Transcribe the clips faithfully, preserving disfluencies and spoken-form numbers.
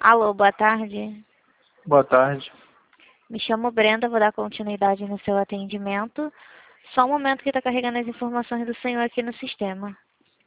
Alô, boa tarde. Boa tarde. Me chamo Brenda, vou dar continuidade no seu atendimento. Só um momento que está carregando as informações do senhor aqui no sistema.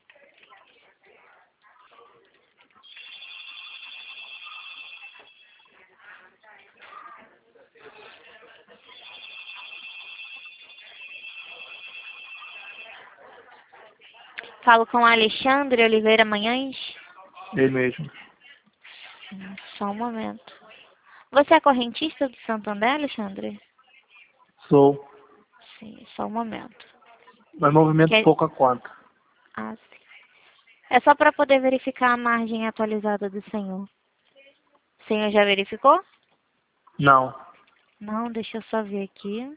Falo com Alexandre Oliveira Manhães. Ele mesmo. Só um momento. Você é correntista do Santander, Alexandre? Sou. Sim, só um momento. Mas movimento Quer... pouca conta. Ah, sim. É só para poder verificar a margem atualizada do senhor. O senhor já verificou? Não. Não, deixa eu só ver aqui.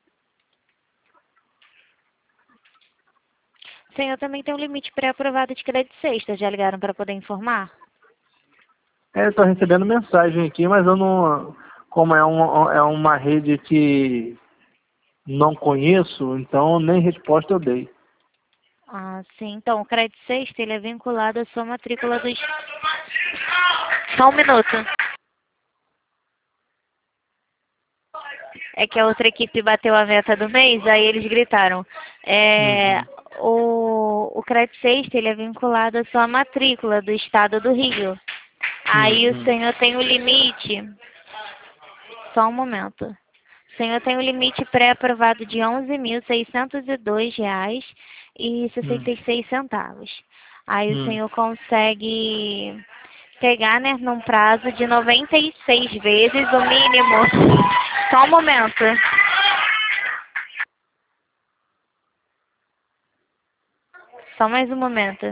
O senhor também tem um limite pré-aprovado de crédito sexta. Já ligaram para poder informar? É, eu tô recebendo mensagem aqui, mas eu não... Como é uma, é uma rede que não conheço, então nem resposta eu dei. Ah, sim. Então, o crédito sexta, ele é vinculado à sua matrícula dos... Só um minuto. É que a outra equipe bateu a meta do mês, aí eles gritaram. É, Uhum. o, o crédito sexta, ele é vinculado à sua matrícula do estado do Rio. Aí o Uhum. senhor tem o limite... Só um momento. O senhor tem o limite pré-aprovado de onze mil seiscentos e dois reais e Uhum. sessenta e seis centavos. Aí o Uhum. senhor consegue pegar, né, num prazo de noventa e seis vezes o mínimo. Só um momento. Só mais um momento.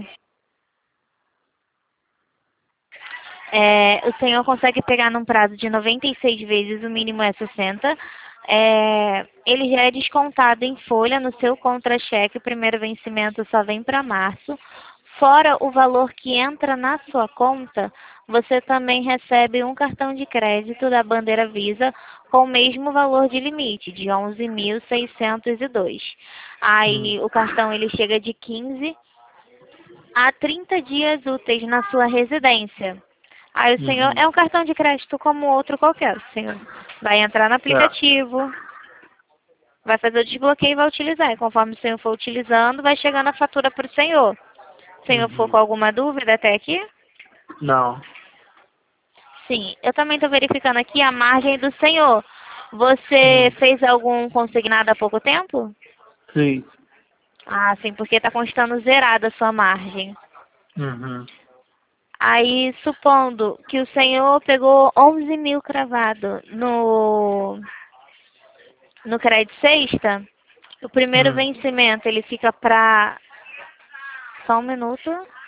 É, o senhor consegue pegar num prazo de noventa e seis vezes, o mínimo é sessenta. É, ele já é descontado em folha no seu contra-cheque, o primeiro vencimento só vem para março. Fora o valor que entra na sua conta, você também recebe um cartão de crédito da bandeira Visa com o mesmo valor de limite, de onze mil seiscentos e dois. Uhum. Aí o cartão ele chega de quinze a trinta dias úteis na sua residência. Aí o senhor Uhum. é um cartão de crédito como outro qualquer. O senhor vai entrar no Certo. aplicativo, vai fazer o desbloqueio e vai utilizar. E conforme o senhor for utilizando, vai chegando a fatura para o senhor. O senhor for Uhum. com alguma dúvida até aqui? Não. Sim, eu também estou verificando aqui a margem do senhor. Você Uhum. fez algum consignado há pouco tempo? Sim. Ah, sim, porque está constando zerada a sua margem. Uhum. Aí, supondo que o senhor pegou onze mil cravado no, no crédito sexta, o primeiro Uhum. vencimento ele fica para... Só um minuto.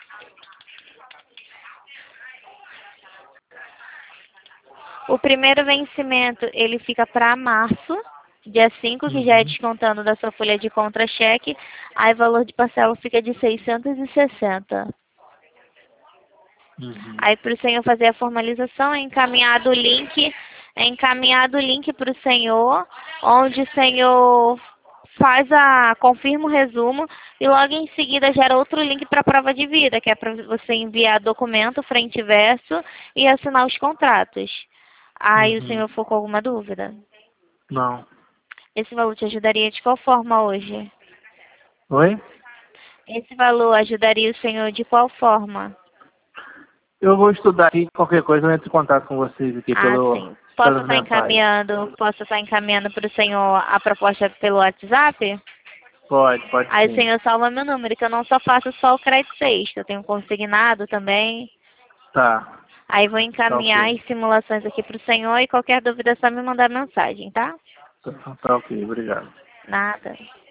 O primeiro vencimento ele fica para março, dia cinco, que já é Uhum. descontando da sua folha de contra-cheque. Aí o valor de parcela fica de seiscentos e sessenta. Uhum. Aí para o senhor fazer a formalização é encaminhado o link, é encaminhado o link para o senhor, onde o senhor faz a, confirma o resumo e logo em seguida gera outro link para a prova de vida, que é para você enviar documento, frente e verso e assinar os contratos. Aí o Uhum. senhor for com alguma dúvida? Não. Esse valor te ajudaria de qual forma hoje? Oi? Esse valor ajudaria o senhor de qual forma? Eu vou estudar aqui, qualquer coisa eu entro em contato com vocês aqui Ah, pelo, sim. Posso pelas estar mensagens. encaminhando, posso estar encaminhando para o senhor a proposta pelo WhatsApp? Pode, pode Aí o sim. senhor salva meu número, que eu não só faço só o crédito sexta, eu tenho consignado também. Tá. Aí vou Tá encaminhar ok. as simulações aqui para o senhor e qualquer dúvida é só me mandar mensagem, tá? Tá, tá ok, obrigado. Nada.